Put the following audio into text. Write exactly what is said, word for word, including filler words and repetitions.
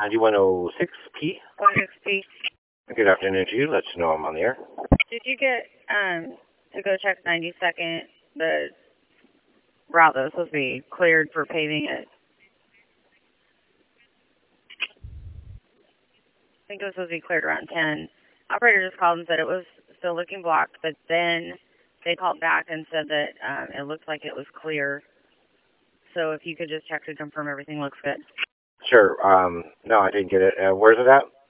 ninety-one oh six P. one six P. Good afternoon to you. Let you know I'm on the air. Did you get um to go check ninety-second, the route that was supposed to be cleared for paving it? I think it was supposed to be cleared around ten. Operator just called and said it was still looking blocked, but then they called back and said that um, it looked like it was clear. So if you could just check to confirm everything looks good. Sure. Um, no, I didn't get it. Uh, where's it at?